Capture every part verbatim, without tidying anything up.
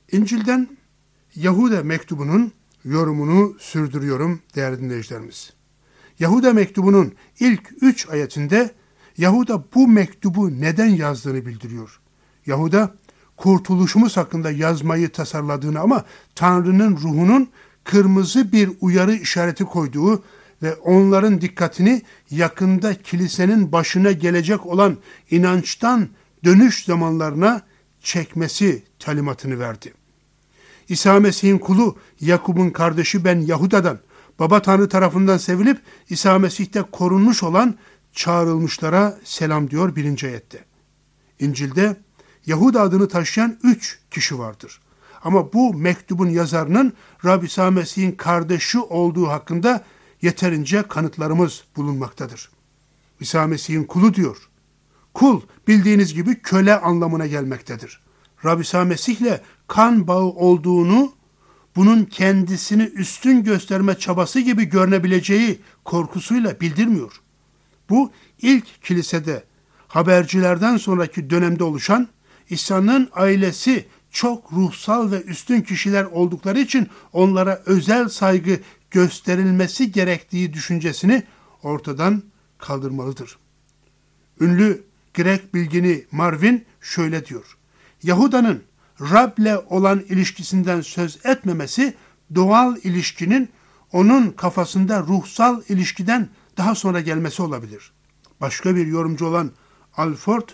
İncil'den Yahuda mektubunun yorumunu sürdürüyorum değerli dinleyicilerimiz. Yahuda mektubunun ilk üç ayetinde Yahuda bu mektubu neden yazdığını bildiriyor. Yahuda kurtuluşumuz hakkında yazmayı tasarladığını ama Tanrı'nın ruhunun kırmızı bir uyarı işareti koyduğu ve onların dikkatini yakında kilisenin başına gelecek olan inançtan dönüş zamanlarına çekmesi talimatını verdi. İsa Mesih'in kulu Yakup'un kardeşi ben Yahuda'dan, Baba Tanrı tarafından sevilip İsa Mesih'te korunmuş olan çağrılmışlara selam diyor birinci ayette. İncil'de Yahuda adını taşıyan üç kişi vardır. Ama bu mektubun yazarının Rab İsa Mesih'in kardeşi olduğu hakkında yeterince kanıtlarımız bulunmaktadır. İsa Mesih'in kulu diyor. Kul bildiğiniz gibi köle anlamına gelmektedir. Rab İsa Mesih'le kan bağı olduğunu, bunun kendisini üstün gösterme çabası gibi görünebileceği korkusuyla bildirmiyor. Bu ilk kilisede habercilerden sonraki dönemde oluşan İsa'nın ailesi çok ruhsal ve üstün kişiler oldukları için onlara özel saygı gösterilmesi gerektiği düşüncesini ortadan kaldırmalıdır. Ünlü Grek bilgini Marvin şöyle diyor. Yahuda'nın Rab'le olan ilişkisinden söz etmemesi doğal ilişkinin onun kafasında ruhsal ilişkiden daha sonra gelmesi olabilir. Başka bir yorumcu olan Alford,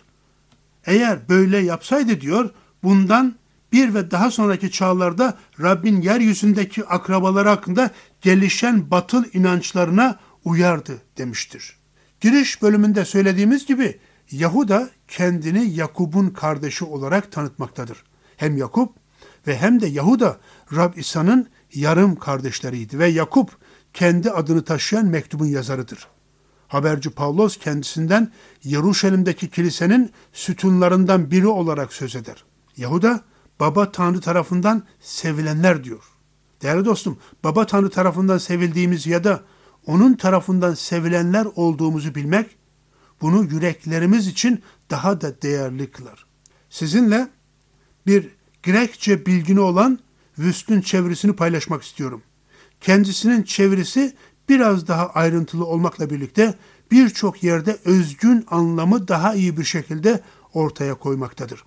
eğer böyle yapsaydı diyor, bundan bir ve daha sonraki çağlarda Rabbin yeryüzündeki akrabaları hakkında gelişen batıl inançlarına uyardı demiştir. Giriş bölümünde söylediğimiz gibi Yahuda kendini Yakup'un kardeşi olarak tanıtmaktadır. Hem Yakup ve hem de Yahuda Rab İsa'nın yarım kardeşleriydi ve Yakup kendi adını taşıyan mektubun yazarıdır. Haberci Pavlos kendisinden Yeruşalim'deki kilisenin sütunlarından biri olarak söz eder. Yahuda, Baba Tanrı tarafından sevilenler diyor. Değerli dostum, Baba Tanrı tarafından sevildiğimiz ya da onun tarafından sevilenler olduğumuzu bilmek, bunu yüreklerimiz için daha da değerli kılar. Sizinle bir Grekçe bilgini olan Wüst'ün çevirisini paylaşmak istiyorum. Kendisinin çevirisi biraz daha ayrıntılı olmakla birlikte birçok yerde özgün anlamı daha iyi bir şekilde ortaya koymaktadır.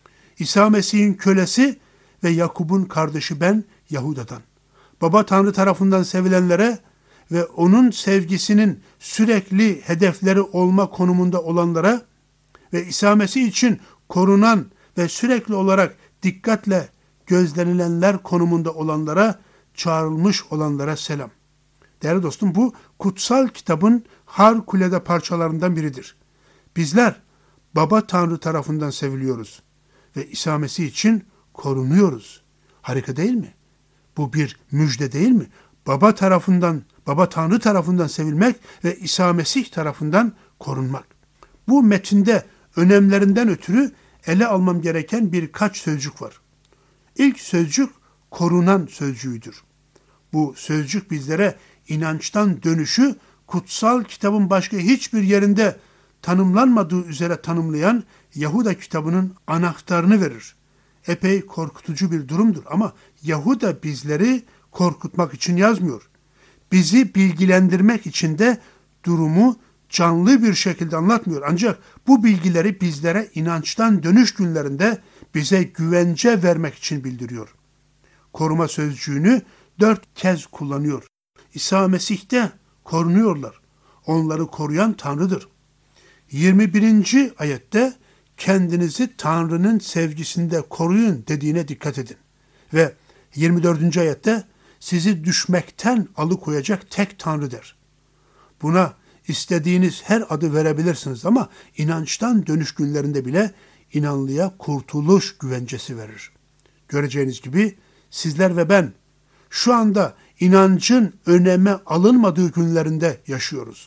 İsa Mesih'in kölesi ve Yakup'un kardeşi ben Yahuda'dan. Baba Tanrı tarafından sevilenlere ve onun sevgisinin sürekli hedefleri olma konumunda olanlara ve İsa Mesih için korunan ve sürekli olarak dikkatle gözlenilenler konumunda olanlara, çağrılmış olanlara selam. Değerli dostum, bu kutsal kitabın harikulade parçalarından biridir. Bizler Baba Tanrı tarafından seviliyoruz ve İsa Mesih için korunuyoruz. Harika değil mi? Bu bir müjde değil mi? Baba tarafından, Baba Tanrı tarafından sevilmek ve İsa Mesih tarafından korunmak. Bu metinde önemlerinden ötürü ele almam gereken birkaç sözcük var. İlk sözcük korunan sözcüğüdür. Bu sözcük bizlere inançtan dönüşü kutsal kitabın başka hiçbir yerinde tanımlanmadığı üzere tanımlayan Yahuda kitabının anahtarını verir. Epey korkutucu bir durumdur ama Yahuda bizleri korkutmak için yazmıyor. Bizi bilgilendirmek için de durumu canlı bir şekilde anlatmıyor. Ancak bu bilgileri bizlere inançtan dönüş günlerinde bize güvence vermek için bildiriyor. Koruma sözcüğünü dört kez kullanıyor. İsa Mesih'te korunuyorlar. Onları koruyan Tanrı'dır. yirmi birinci ayette kendinizi Tanrı'nın sevgisinde koruyun dediğine dikkat edin. Ve yirmi dördüncü ayette sizi düşmekten alıkoyacak tek Tanrı der. Buna istediğiniz her adı verebilirsiniz ama inançtan dönüş günlerinde bile inanlıya kurtuluş güvencesi verir. Göreceğiniz gibi sizler ve ben şu anda inancın öneme alınmadığı günlerinde yaşıyoruz.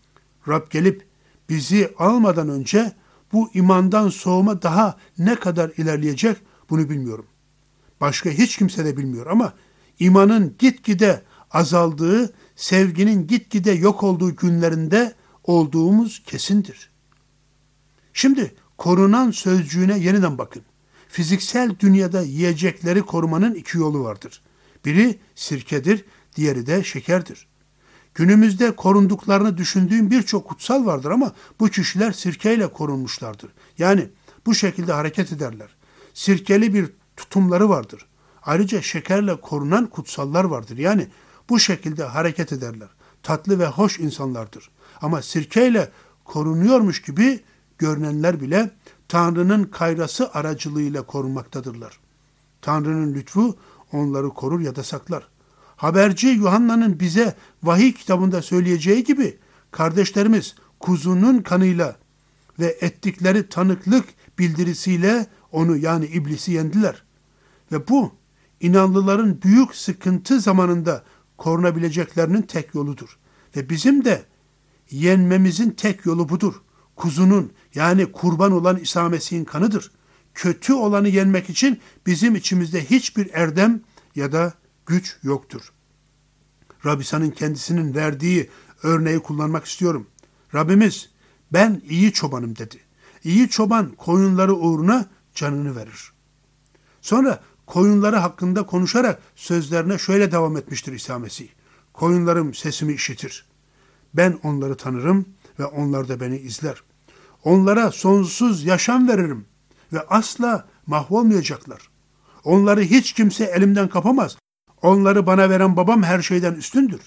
Rab gelip bizi almadan önce bu imandan soğuma daha ne kadar ilerleyecek bunu bilmiyorum. Başka hiç kimse de bilmiyor ama imanın gitgide azaldığı, sevginin gitgide yok olduğu günlerinde olduğumuz kesindir. Şimdi korunan sözcüğüne yeniden bakın. fiziksel dünyada yiyecekleri korumanın iki yolu vardır. Biri sirkedir, diğeri de şekerdir. Günümüzde korunduklarını düşündüğüm birçok kutsal vardır ama bu kişiler sirkeyle korunmuşlardır. Yani bu şekilde hareket ederler. Sirkeli bir tutumları vardır. Ayrıca şekerle korunan kutsallar vardır. Yani bu şekilde hareket ederler. Tatlı ve hoş insanlardır. Ama sirkeyle korunuyormuş gibi görünenler bile Tanrı'nın kayrası aracılığıyla korunmaktadırlar. Tanrı'nın lütfu onları korur ya da saklar. Haberci Yuhanna'nın bize vahiy kitabında söyleyeceği gibi kardeşlerimiz kuzunun kanıyla ve ettikleri tanıklık bildirisiyle onu yani iblisi yendiler. Ve bu inanlıların büyük sıkıntı zamanında korunabileceklerinin tek yoludur. Ve bizim de yenmemizin tek yolu budur. Kuzunun yani kurban olan İsa Mesih'in kanıdır. Kötü olanı yenmek için bizim içimizde hiçbir erdem ya da güç yoktur. Rabbisa'nın kendisinin verdiği örneği kullanmak istiyorum. Rabbimiz ben iyi çobanım dedi. İyi çoban koyunları uğruna canını verir. Sonra koyunları hakkında konuşarak sözlerine şöyle devam etmiştir İsa Mesih. Koyunlarım sesimi işitir. Ben onları tanırım ve onlar da beni izler. Onlara sonsuz yaşam veririm ve asla mahvolmayacaklar. Onları hiç kimse elimden kapamaz. Onları bana veren babam her şeyden üstündür.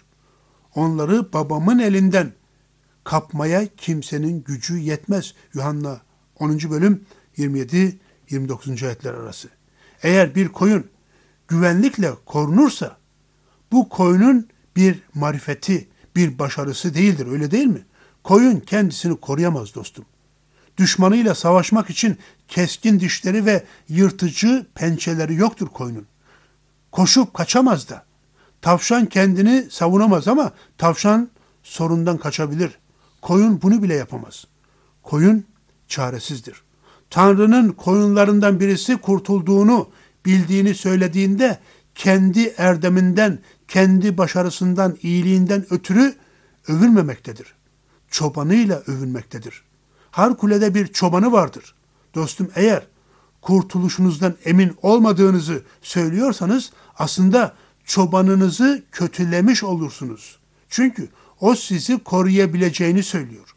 Onları babamın elinden kapmaya kimsenin gücü yetmez. Yuhanna onuncu bölüm yirmi yedi yirmi dokuzuncu ayetler arası. Eğer bir koyun güvenlikle korunursa bu koyunun bir marifeti, bir başarısı değildir, öyle değil mi? Koyun kendisini koruyamaz dostum. Düşmanıyla savaşmak için keskin dişleri ve yırtıcı pençeleri yoktur koyunun. Koşup kaçamaz da. Tavşan kendini savunamaz ama tavşan sorundan kaçabilir. Koyun bunu bile yapamaz. Koyun çaresizdir. Tanrı'nın koyunlarından birisi kurtulduğunu bildiğini söylediğinde kendi erdeminden, kendi başarısından, iyiliğinden ötürü övünmemektedir. Çobanıyla övünmektedir. Harikulade bir çobanı vardır. Dostum eğer kurtuluşunuzdan emin olmadığınızı söylüyorsanız aslında çobanınızı kötülemiş olursunuz. Çünkü o sizi koruyabileceğini söylüyor.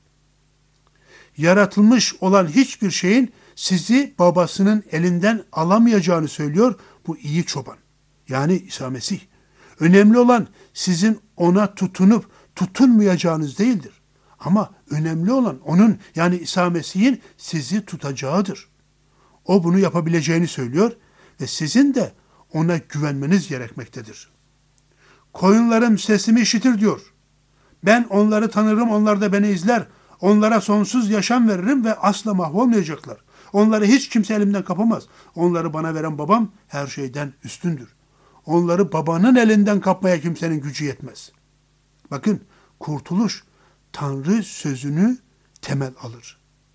Yaratılmış olan hiçbir şeyin sizi babasının elinden alamayacağını söylüyor bu iyi çoban. Yani İsa Mesih. Önemli olan sizin ona tutunup tutunmayacağınız değildir. Ama önemli olan onun yani İsa Mesih'in sizi tutacağıdır. O bunu yapabileceğini söylüyor ve sizin de ona güvenmeniz gerekmektedir. Koyunlarım sesimi işitir diyor. Ben onları tanırım, onlar da beni izler. Onlara sonsuz yaşam veririm ve asla mahvolmayacaklar. Onları hiç kimse elimden kapamaz. Onları bana veren babam her şeyden üstündür. Onları babanın elinden kapmaya kimsenin gücü yetmez. Bakın, kurtuluş Tanrı sözünü temel alır.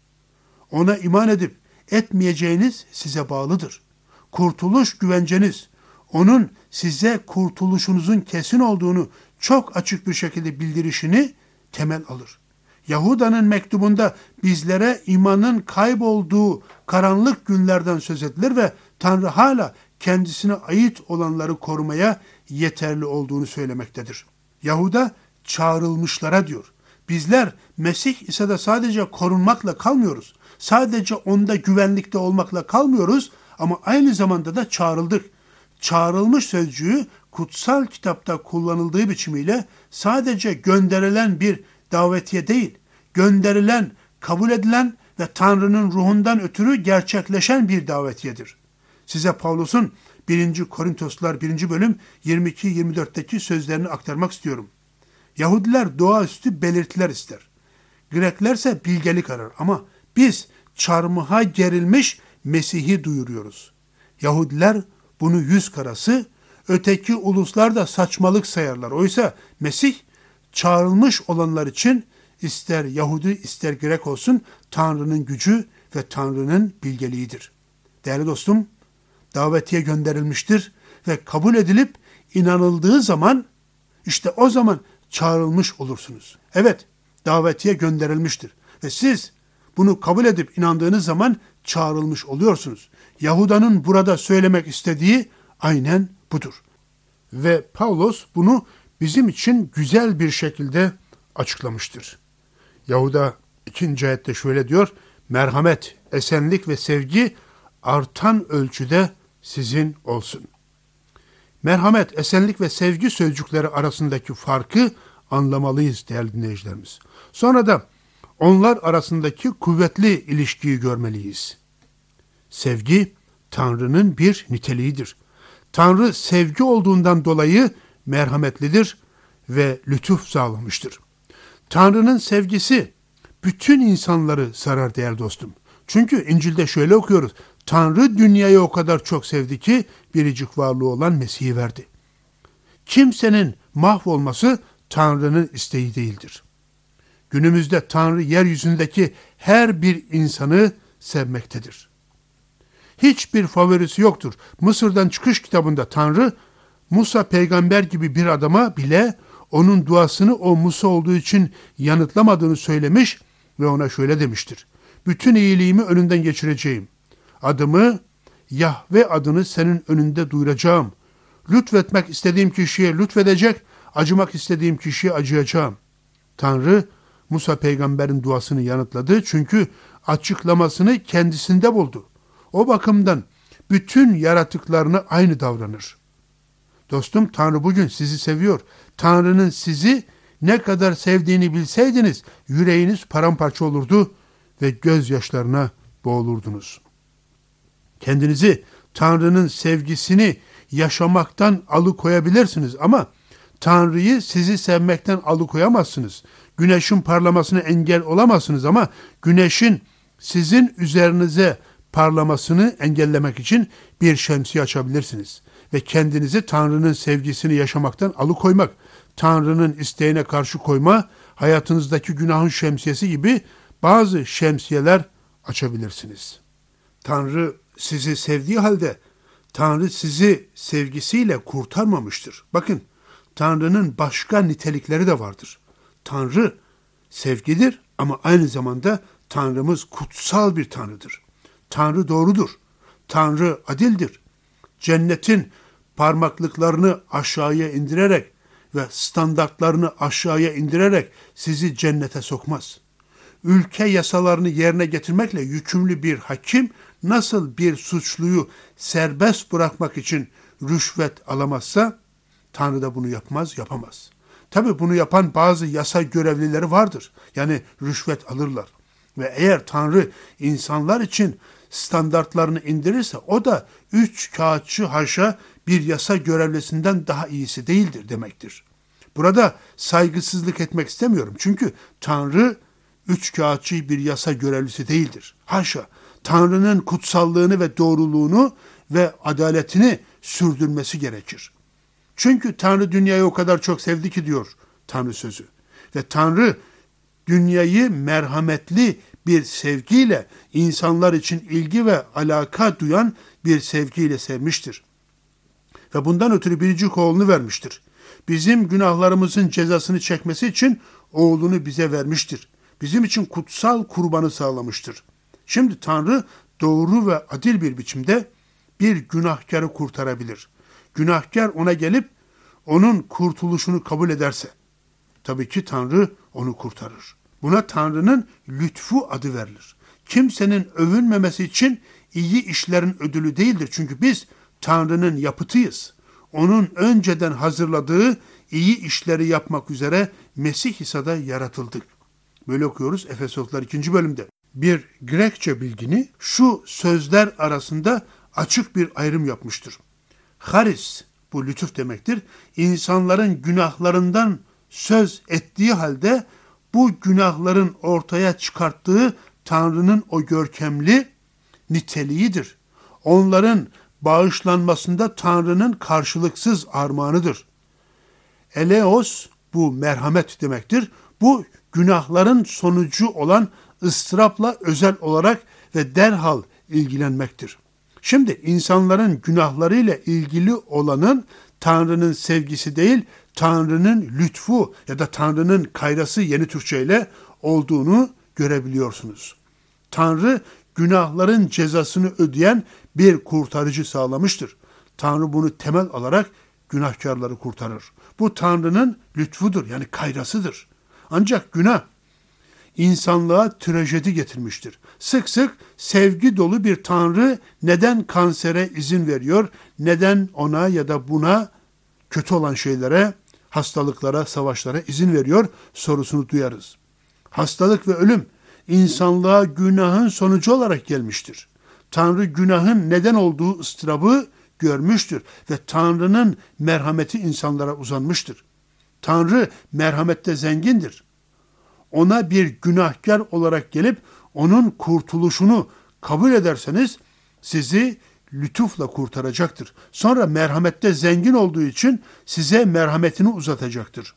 Ona iman edip etmeyeceğiniz size bağlıdır. Kurtuluş güvenceniz, onun size kurtuluşunuzun kesin olduğunu çok açık bir şekilde bildirişini temel alır. Yahuda'nın mektubunda bizlere imanın kaybolduğu karanlık günlerden söz edilir ve Tanrı hala kendisine ait olanları korumaya yeterli olduğunu söylemektedir. Yahuda çağrılmışlara diyor. Bizler Mesih İsa'da sadece korunmakla kalmıyoruz. Sadece onda güvenlikte olmakla kalmıyoruz ama aynı zamanda da çağrıldık. Çağrılmış sözcüğü kutsal kitapta kullanıldığı biçimiyle sadece gönderilen bir davetiye değil, gönderilen, kabul edilen ve Tanrı'nın ruhundan ötürü gerçekleşen bir davetiyedir. Size Pavlus'un birinci Korintoslar birinci bölüm yirmi iki yirmi dörtteki sözlerini aktarmak istiyorum. Yahudiler doğaüstü belirtiler ister. Greklerse bilgelik arar ama biz çarmıha gerilmiş Mesih'i duyuruyoruz. Yahudiler bunu yüz karası, öteki uluslar da saçmalık sayarlar. Oysa Mesih çağrılmış olanlar için ister Yahudi ister Grek olsun Tanrı'nın gücü ve Tanrı'nın bilgeliğidir. Değerli dostum, davetiye gönderilmiştir ve kabul edilip inanıldığı zaman işte o zaman çağrılmış olursunuz. Evet, davetiye gönderilmiştir ve siz bunu kabul edip inandığınız zaman çağrılmış oluyorsunuz. Yahuda'nın burada söylemek istediği aynen budur. Ve Pavlos bunu bizim için güzel bir şekilde açıklamıştır. Yahuda ikinci ayette şöyle diyor: merhamet, esenlik ve sevgi artan ölçüde sizin olsun. Merhamet, esenlik ve sevgi sözcükleri arasındaki farkı anlamalıyız değerli dinleyicilerimiz. Sonra da onlar arasındaki kuvvetli ilişkiyi görmeliyiz. Sevgi, Tanrı'nın bir niteliğidir. Tanrı sevgi olduğundan dolayı merhametlidir ve lütuf sağlamıştır. Tanrı'nın sevgisi bütün insanları sarar değerli dostum. Çünkü İncil'de şöyle okuyoruz: Tanrı dünyayı o kadar çok sevdi ki biricik varlığı olan Mesih'i verdi. Kimsenin mahvolması Tanrı'nın isteği değildir. Günümüzde Tanrı yeryüzündeki her bir insanı sevmektedir. Hiçbir favorisi yoktur. Mısır'dan Çıkış kitabında Tanrı, Musa peygamber gibi bir adama bile onun duasını o Musa olduğu için yanıtlamadığını söylemiş ve ona şöyle demiştir: bütün iyiliğimi önünden geçireceğim. Adımı, Yahve adını senin önünde duyuracağım. Lütfetmek istediğim kişiye lütfedecek, acımak istediğim kişiye acıyacağım. Tanrı, Musa peygamberin duasını yanıtladı çünkü açıklamasını kendisinde buldu. O bakımdan bütün yaratıklarına aynı davranır. Dostum, Tanrı bugün sizi seviyor. Tanrı'nın sizi ne kadar sevdiğini bilseydiniz yüreğiniz paramparça olurdu ve gözyaşlarına boğulurdunuz. Kendinizi Tanrı'nın sevgisini yaşamaktan alıkoyabilirsiniz ama Tanrı'yı sizi sevmekten alıkoyamazsınız. Güneşin parlamasına engel olamazsınız ama güneşin sizin üzerinize parlamasını engellemek için bir şemsiye açabilirsiniz. Ve kendinizi Tanrı'nın sevgisini yaşamaktan alıkoymak, Tanrı'nın isteğine karşı koyma, hayatınızdaki günahın şemsiyesi gibi bazı şemsiyeler açabilirsiniz. Tanrı sizi sevdiği halde Tanrı sizi sevgisiyle kurtarmamıştır. Bakın, Tanrı'nın başka nitelikleri de vardır. Tanrı sevgidir ama aynı zamanda Tanrımız kutsal bir Tanrı'dır. Tanrı doğrudur. Tanrı adildir. Cennetin parmaklıklarını aşağıya indirerek ve standartlarını aşağıya indirerek sizi cennete sokmaz. Ülke yasalarını yerine getirmekle yükümlü bir hakim nasıl bir suçluyu serbest bırakmak için rüşvet alamazsa, Tanrı da bunu yapmaz, yapamaz. Tabii bunu yapan bazı yasa görevlileri vardır. Yani rüşvet alırlar. Ve eğer Tanrı insanlar için standartlarını indirirse o da üç kağıtçı haşa bir yasa görevlisinden daha iyisi değildir demektir. Burada saygısızlık etmek istemiyorum. Çünkü Tanrı üç kağıtçı bir yasa görevlisi değildir. Haşa, Tanrı'nın kutsallığını ve doğruluğunu ve adaletini sürdürmesi gerekir. Çünkü Tanrı dünyayı o kadar çok sevdi ki diyor Tanrı sözü. Ve Tanrı dünyayı merhametli bir sevgiyle, insanlar için ilgi ve alaka duyan bir sevgiyle sevmiştir. Ve bundan ötürü biricik oğlunu vermiştir. Bizim günahlarımızın cezasını çekmesi için oğlunu bize vermiştir. Bizim için kutsal kurbanı sağlamıştır. Şimdi Tanrı doğru ve adil bir biçimde bir günahkarı kurtarabilir. Günahkar ona gelip onun kurtuluşunu kabul ederse, tabii ki Tanrı onu kurtarır. Buna Tanrı'nın lütfu adı verilir. Kimsenin övünmemesi için iyi işlerin ödülü değildir. Çünkü biz Tanrı'nın yapıtıyız. Onun önceden hazırladığı iyi işleri yapmak üzere Mesih İsa'da yaratıldık. Böyle okuyoruz Efesoslar ikinci bölümde. Bir Grekçe bilgini şu sözler arasında açık bir ayrım yapmıştır. Haris, bu lütuf demektir. İnsanların günahlarından söz ettiği halde bu günahların ortaya çıkarttığı Tanrı'nın o görkemli niteliğidir. Onların bağışlanmasında Tanrı'nın karşılıksız armağanıdır. Eleos, bu merhamet demektir. Bu günahların sonucu olan ıstırapla özel olarak ve derhal ilgilenmektir. Şimdi insanların günahlarıyla ilgili olanın Tanrı'nın sevgisi değil, Tanrı'nın lütfu ya da Tanrı'nın kayrası yeni Türkçe ile olduğunu görebiliyorsunuz. Tanrı günahların cezasını ödeyen bir kurtarıcı sağlamıştır. Tanrı bunu temel alarak günahkarları kurtarır. Bu Tanrı'nın lütfudur, yani kayrasıdır. Ancak günah insanlığa trajedi getirmiştir. Sık sık sevgi dolu bir Tanrı neden kansere izin veriyor, neden ona ya da buna, kötü olan şeylere, hastalıklara, savaşlara izin veriyor sorusunu duyarız. Hastalık ve ölüm insanlığa günahın sonucu olarak gelmiştir. Tanrı günahın neden olduğu ıstırabı görmüştür ve Tanrı'nın merhameti insanlara uzanmıştır. Tanrı merhamette zengindir. Ona bir günahkar olarak gelip onun kurtuluşunu kabul ederseniz sizi lütufla kurtaracaktır. Sonra merhamette zengin olduğu için size merhametini uzatacaktır.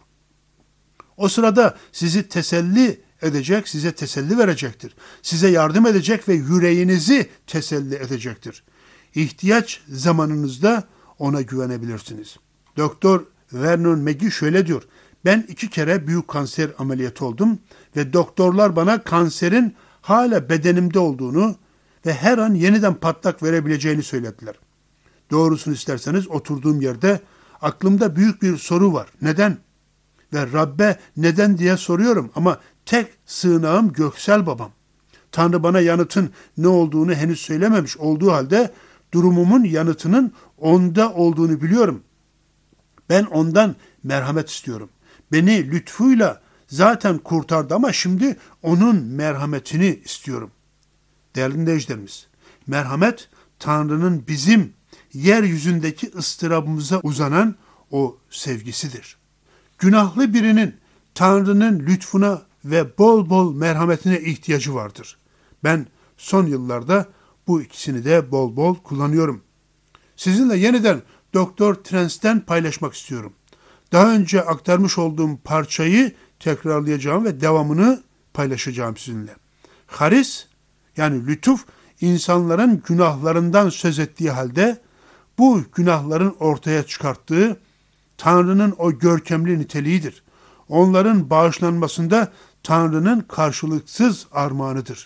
O sırada sizi teselli edecek, size teselli verecektir. Size yardım edecek ve yüreğinizi teselli edecektir. İhtiyaç zamanınızda ona güvenebilirsiniz. Doktor Vernon McGee şöyle diyor: ben iki kere büyük kanser ameliyatı oldum ve doktorlar bana kanserin hala bedenimde olduğunu ve her an yeniden patlak verebileceğini söylediler. Doğrusunu isterseniz oturduğum yerde aklımda büyük bir soru var. Neden? Ve Rabbe neden diye soruyorum ama tek sığınağım göksel babam. Tanrı bana yanıtın ne olduğunu henüz söylememiş olduğu halde durumumun yanıtının onda olduğunu biliyorum. Ben ondan merhamet istiyorum. Beni lütfuyla zaten kurtardı ama şimdi onun merhametini istiyorum. Değerli dinleyicilerimiz, merhamet Tanrı'nın bizim yeryüzündeki ıstırabımıza uzanan o sevgisidir. Günahlı birinin Tanrı'nın lütfuna ve bol bol merhametine ihtiyacı vardır. Ben son yıllarda bu ikisini de bol bol kullanıyorum. Sizinle yeniden Doktor Trench'ten paylaşmak istiyorum. Daha önce aktarmış olduğum parçayı tekrarlayacağım ve devamını paylaşacağım sizinle. Haris, yani lütuf, insanların günahlarından söz ettiği halde bu günahların ortaya çıkarttığı Tanrı'nın o görkemli niteliğidir. Onların bağışlanmasında Tanrı'nın karşılıksız armağanıdır.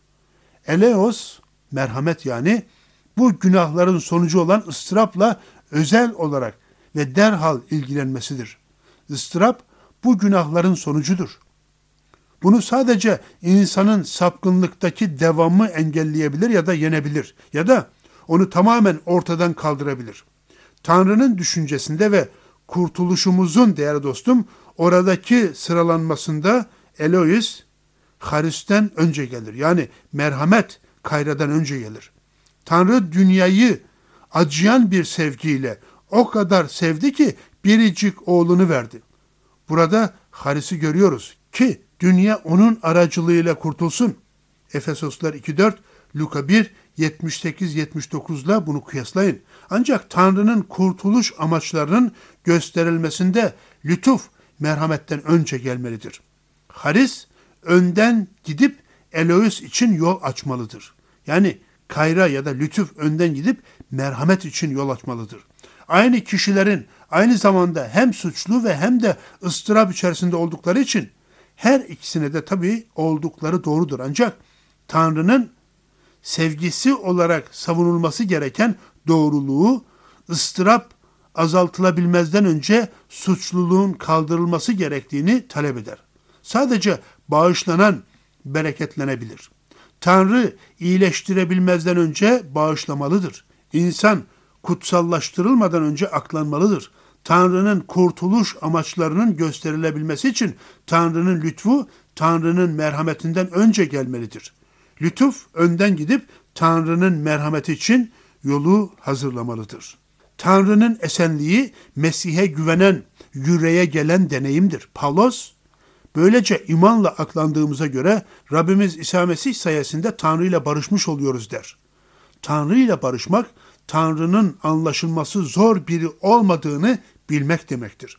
Eleos, merhamet yani, bu günahların sonucu olan ıstırapla özel olarak ve derhal ilgilenmesidir. Istırap bu günahların sonucudur. Bunu sadece insanın sapkınlıktaki devamı engelleyebilir ya da yenebilir ya da onu tamamen ortadan kaldırabilir. Tanrı'nın düşüncesinde ve kurtuluşumuzun değerli dostum oradaki sıralanmasında Elois, Haris'ten önce gelir. Yani merhamet Kayra'dan önce gelir. Tanrı dünyayı acıyan bir sevgiyle o kadar sevdi ki biricik oğlunu verdi. Burada Haris'i görüyoruz ki dünya onun aracılığıyla kurtulsun. Efesoslar iki dört, Luka bir yetmiş sekiz yetmiş dokuzla bunu kıyaslayın. Ancak Tanrı'nın kurtuluş amaçlarının gösterilmesinde lütuf merhametten önce gelmelidir. Haris önden gidip Elois için yol açmalıdır. Yani Kayra ya da lütuf önden gidip merhamet için yol açmalıdır. Aynı kişilerin aynı zamanda hem suçlu ve hem de ıstırap içerisinde oldukları için her ikisine de tabii oldukları doğrudur. Ancak Tanrı'nın sevgisi olarak savunulması gereken doğruluğu, ıstırap azaltılabilmezden önce suçluluğun kaldırılması gerektiğini talep eder. Sadece bağışlanan bereketlenebilir. Tanrı iyileştirebilmezden önce bağışlamalıdır. İnsan kutsallaştırılmadan önce aklanmalıdır. Tanrı'nın kurtuluş amaçlarının gösterilebilmesi için Tanrı'nın lütfu, Tanrı'nın merhametinden önce gelmelidir. Lütuf önden gidip Tanrı'nın merhameti için yolu hazırlamalıdır. Tanrı'nın esenliği Mesih'e güvenen, yüreğe gelen deneyimdir. Pavlos, böylece imanla aklandığımıza göre Rabbimiz İsa Mesih sayesinde Tanrı ile barışmış oluyoruz der. Tanrı ile barışmak, Tanrı'nın anlaşılması zor biri olmadığını bilmek demektir.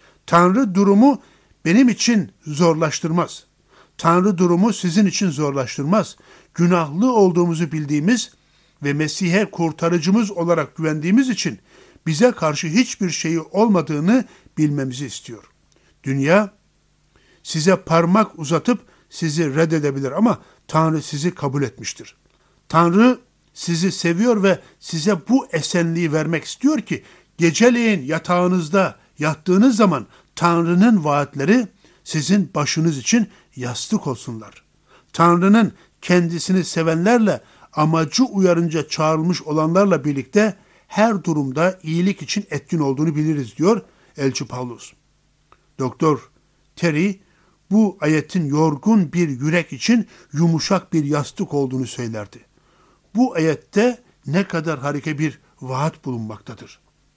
Tanrı durumu benim için zorlaştırmaz. Tanrı durumu sizin için zorlaştırmaz. Günahlı olduğumuzu bildiğimiz ve Mesih'e kurtarıcımız olarak güvendiğimiz için bize karşı hiçbir şeyi olmadığını bilmemizi istiyor. Dünya size parmak uzatıp sizi reddedebilir ama Tanrı sizi kabul etmiştir. Tanrı sizi seviyor ve size bu esenliği vermek istiyor ki geceleyin yatağınızda yattığınız zaman Tanrı'nın vaatleri sizin başınız için yastık olsunlar. Tanrı'nın kendisini sevenlerle, amacı uyarınca çağrılmış olanlarla birlikte her durumda iyilik için etkin olduğunu biliriz diyor Elçi Pavlus. Doktor Terry bu ayetin yorgun bir yürek için yumuşak bir yastık olduğunu söylerdi. Bu ayette ne kadar harika bir vaat bulunmaktadır.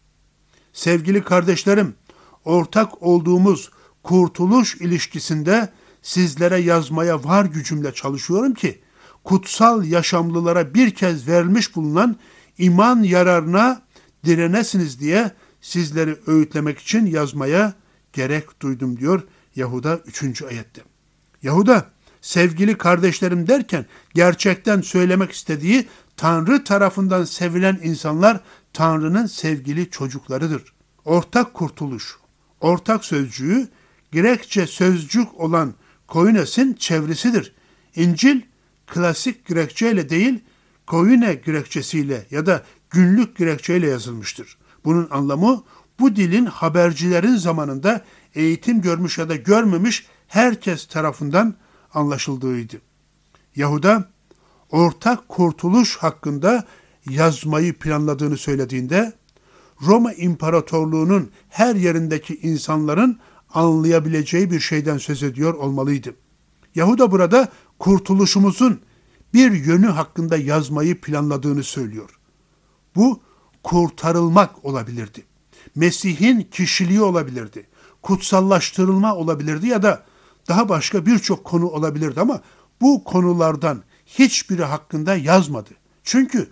Sevgili kardeşlerim, ortak olduğumuz kurtuluş ilişkisinde sizlere yazmaya var gücümle çalışıyorum ki, kutsal yaşamlılara bir kez verilmiş bulunan iman yararına direnesiniz diye sizleri öğütlemek için yazmaya gerek duydum diyor Yahuda üçüncü ayette. Yahuda, sevgili kardeşlerim derken gerçekten söylemek istediği Tanrı tarafından sevilen insanlar Tanrı'nın sevgili çocuklarıdır. Ortak kurtuluş, ortak sözcüğü Grekçe sözcük olan koines'in çevresidir. İncil klasik Grekçe ile değil, koine Grekçesiyle ya da günlük Grekçe ile yazılmıştır. Bunun anlamı bu dilin habercilerin zamanında eğitim görmüş ya da görmemiş herkes tarafından anlaşıldığıydı. Yahuda ortak kurtuluş hakkında yazmayı planladığını söylediğinde Roma İmparatorluğu'nun her yerindeki insanların anlayabileceği bir şeyden söz ediyor olmalıydı. Yahuda burada kurtuluşumuzun bir yönü hakkında yazmayı planladığını söylüyor. Bu kurtarılmak olabilirdi. Mesih'in kişiliği olabilirdi. Kutsallaştırılma olabilirdi ya da daha başka birçok konu olabilirdi ama bu konulardan hiçbiri hakkında yazmadı. Çünkü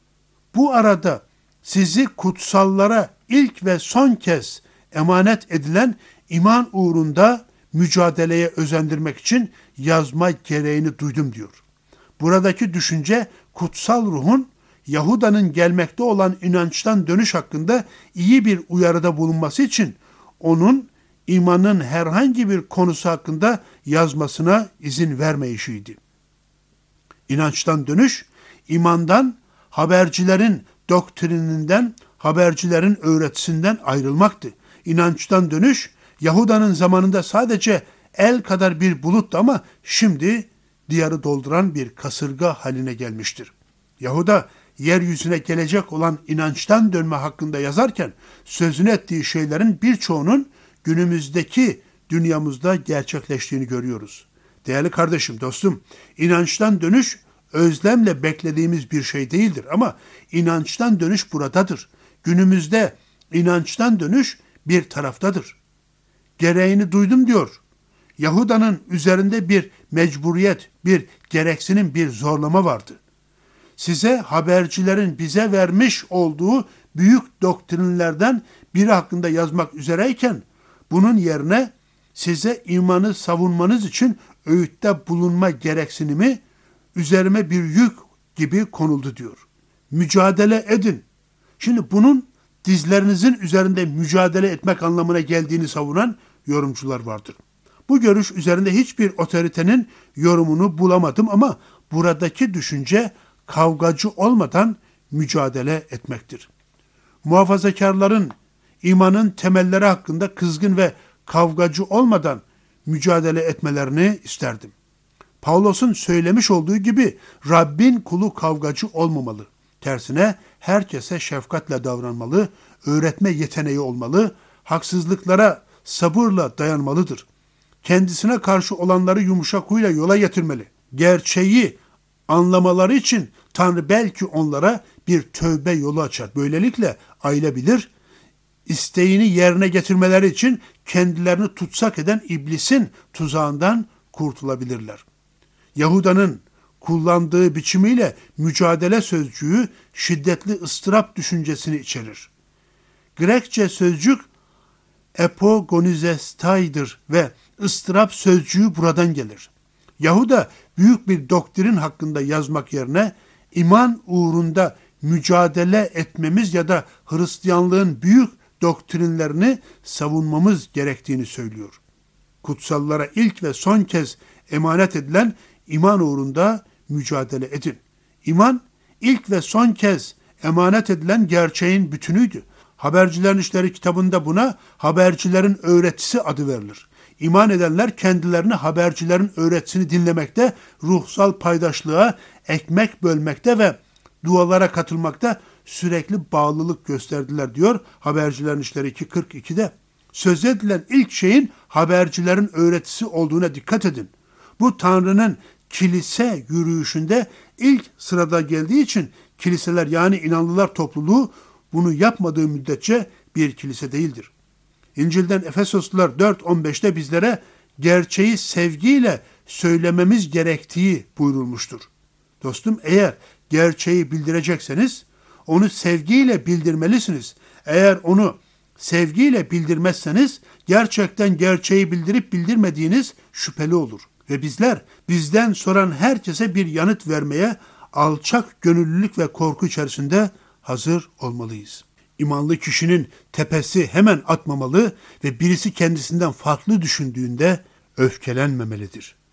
bu arada sizi kutsallara ilk ve son kez emanet edilen iman uğrunda mücadeleye özendirmek için yazma gereğini duydum diyor. Buradaki düşünce kutsal ruhun Yahuda'nın gelmekte olan inançtan dönüş hakkında iyi bir uyarıda bulunması için onun imanın herhangi bir konusu hakkında yazmasına izin vermeyişiydi. İnançtan dönüş, imandan, habercilerin doktrininden, habercilerin öğretisinden ayrılmaktı. İnançtan dönüş, Yahuda'nın zamanında sadece el kadar bir buluttu ama şimdi diyarı dolduran bir kasırga haline gelmiştir. Yahuda, yeryüzüne gelecek olan inançtan dönme hakkında yazarken sözünü ettiği şeylerin birçoğunun günümüzdeki dünyamızda gerçekleştiğini görüyoruz. Değerli kardeşim, dostum, inançtan dönüş özlemle beklediğimiz bir şey değildir ama inançtan dönüş buradadır. Günümüzde inançtan dönüş bir taraftadır. Gereğini duydum diyor. Yahuda'nın üzerinde bir mecburiyet, bir gereksinim, bir zorlama vardı. Size habercilerin bize vermiş olduğu büyük doktrinlerden biri hakkında yazmak üzereyken bunun yerine size imanı savunmanız için öğütte bulunma gereksinimi üzerime bir yük gibi konuldu diyor. Mücadele edin. Şimdi bunun dizlerinizin üzerinde mücadele etmek anlamına geldiğini savunan yorumcular vardır. Bu görüş üzerinde hiçbir otoritenin yorumunu bulamadım ama buradaki düşünce kavgacı olmadan mücadele etmektir. Muhafazakarların imanın temelleri hakkında kızgın ve kavgacı olmadan mücadele etmelerini isterdim. Pavlos'un söylemiş olduğu gibi Rabbin kulu kavgacı olmamalı. Tersine herkese şefkatle davranmalı, öğretme yeteneği olmalı, haksızlıklara sabırla dayanmalıdır. Kendisine karşı olanları yumuşak huyla yola getirmeli. Gerçeği anlamaları için Tanrı belki onlara bir tövbe yolu açar. Böylelikle ayrılabilir, isteğini yerine getirmeleri için kendilerini tutsak eden iblisin tuzağından kurtulabilirler. Yahuda'nın kullandığı biçimiyle mücadele sözcüğü şiddetli ıstırap düşüncesini içerir. Grekçe sözcük epogonizestaydır ve ıstırap sözcüğü buradan gelir. Yahuda büyük bir doktrin hakkında yazmak yerine iman uğrunda mücadele etmemiz ya da Hristiyanlığın büyük doktrinlerini savunmamız gerektiğini söylüyor. Kutsallara ilk ve son kez emanet edilen iman uğrunda mücadele edin. İman, ilk ve son kez emanet edilen gerçeğin bütünüydü. Habercilerin İşleri kitabında buna habercilerin öğretisi adı verilir. İman edenler kendilerini habercilerin öğretisini dinlemekte, ruhsal paydaşlığa, ekmek bölmekte ve dualara katılmakta sürekli bağlılık gösterdiler diyor Habercilerin İşleri iki kırk iki'de. Söz edilen ilk şeyin habercilerin öğretisi olduğuna dikkat edin. Bu Tanrı'nın kilise yürüyüşünde ilk sırada geldiği için kiliseler yani inanlılar topluluğu bunu yapmadığı müddetçe bir kilise değildir. İncil'den Efesoslular dört on beş'te bizlere gerçeği sevgiyle söylememiz gerektiği buyurulmuştur. Dostum, eğer gerçeği bildirecekseniz onu sevgiyle bildirmelisiniz. Eğer onu sevgiyle bildirmezseniz gerçekten gerçeği bildirip bildirmediğiniz şüpheli olur. Ve bizler bizden soran herkese bir yanıt vermeye alçak gönüllülük ve korku içerisinde hazır olmalıyız. İmanlı kişinin tepesi hemen atmamalı ve birisi kendisinden farklı düşündüğünde öfkelenmemelidir.